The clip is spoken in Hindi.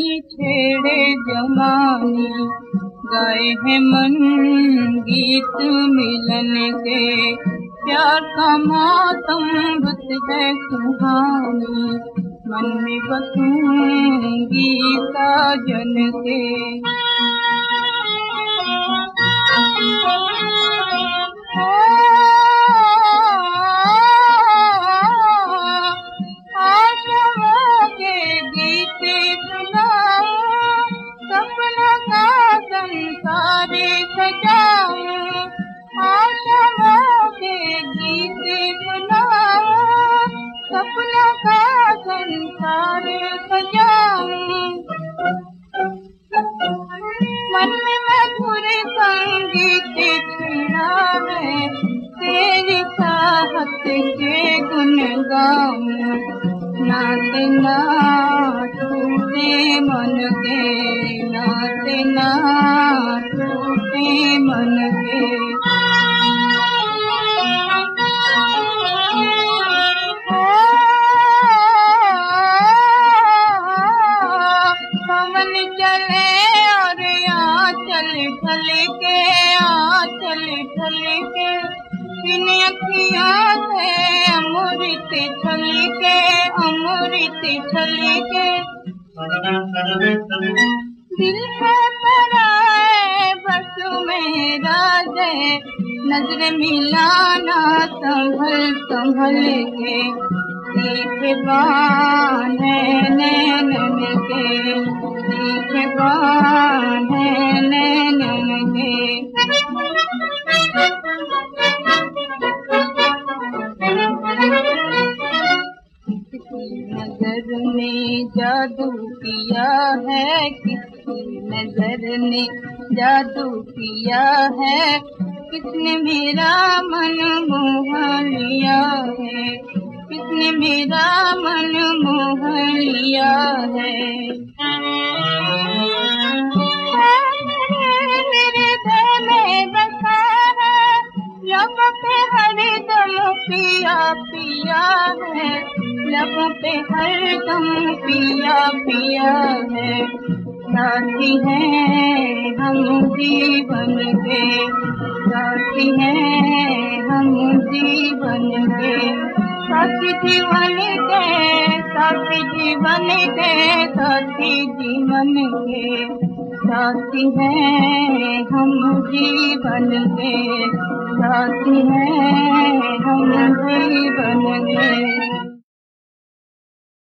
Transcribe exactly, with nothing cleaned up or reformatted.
छेड़े जमानी, गाए हैं मन गीत मिलन के, प्यार का मातम रुत है सुहानी, मन में बसूंगी साजन के। आशाओं के गीत सुनाऊं, सपनों का संसार सजाऊं, आशाओं के गीत सुनाऊं, सपनों का संसार सजाऊं। मन में मधुर संगीत छिड़ा है, तेरी चाहत के गुन गाऊं, नात ना टूटे मन के, नात ना टूटे मन के। पवन चले और आंचल ढल के, आंचल ढल के, इन अखियों से अमृत छलके, अमृत छलके। दिल है पराए बस मेरा है, नजर मिलाना संभल संभल के, सीखे बान है नैनन के, सीखे बान है नैनन के। नजर ने जादू किया है, किसकी नजर ने जादू किया है, किसने मेरा मन मोह लिया है, किसने मेरा मन मोह लिया है। मेरे दिल में बसा है, लबों पे हरदम पिया पिया है, लबों पे हरदम पिया पिया है। साथी हैं हम जीवन के, साथी हैं हम जीवन के, साथी जीवन के, साथी जीवन के, साथी जीवन के, साथी हैं हम जीवन के, साथी हैं हम जीवन के।